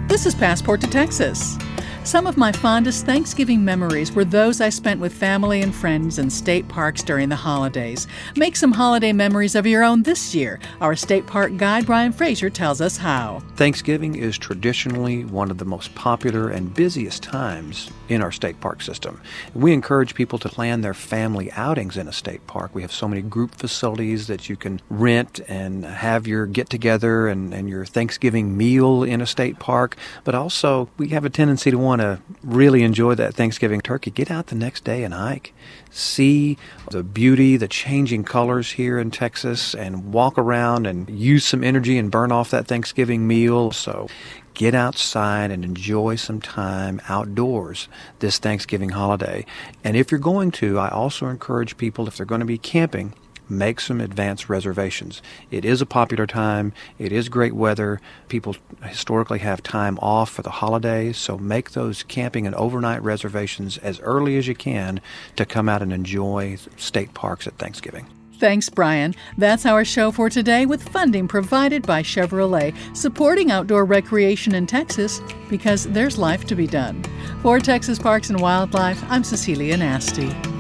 This is Passport to Texas. Some of my fondest Thanksgiving memories were those I spent with family and friends in state parks during the holidays. Make some holiday memories of your own this year. Our state park guide, Brian Fraser, tells us how. Thanksgiving is traditionally one of the most popular and busiest times in our state park system. We encourage people to plan their family outings in a state park. We have so many group facilities that you can rent and have your get-together and your Thanksgiving meal in a state park. But also, we have a tendency to want to really enjoy that Thanksgiving turkey. Get out the next day and hike. See the beauty, the changing colors here in Texas, and walk around and use some energy and burn off that Thanksgiving meal. So get outside and enjoy some time outdoors this Thanksgiving holiday. And if you're going to, I also encourage people, if they're going to be camping, make some advance reservations. It is a popular time. It is great weather. People historically have time off for the holidays, so make those camping and overnight reservations as early as you can to come out and enjoy state parks at Thanksgiving. Thanks, Brian. That's our show for today, with funding provided by Chevrolet, supporting outdoor recreation in Texas because there's life to be done. For Texas Parks and Wildlife, I'm Cecilia Nasty.